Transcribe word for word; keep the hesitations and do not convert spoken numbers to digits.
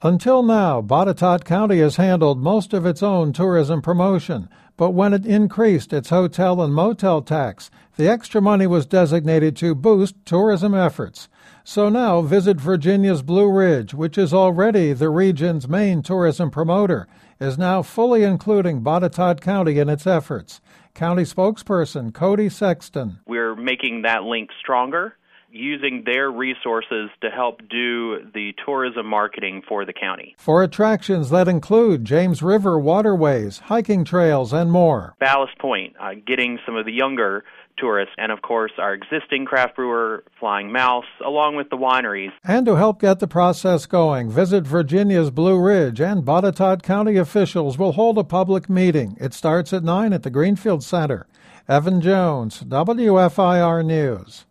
Until now, Botetourt County has handled most of its own tourism promotion, but when it increased its hotel and motel tax, the extra money was designated to boost tourism efforts. So now Visit Virginia's Blue Ridge, which is already the region's main tourism promoter, is now fully including Botetourt County in its efforts. County spokesperson Cody Sexton. We're making that link stronger, using their resources to help do the tourism marketing for the county. For attractions that include James River waterways, hiking trails, and more. Ballast Point, uh, getting some of the younger tourists, and of course our existing craft brewer, Flying Mouse, along with the wineries. And to help get the process going, Visit Virginia's Blue Ridge and Botetourt County officials will hold a public meeting. It starts at nine at the Greenfield Center. Evan Jones, W F I R News.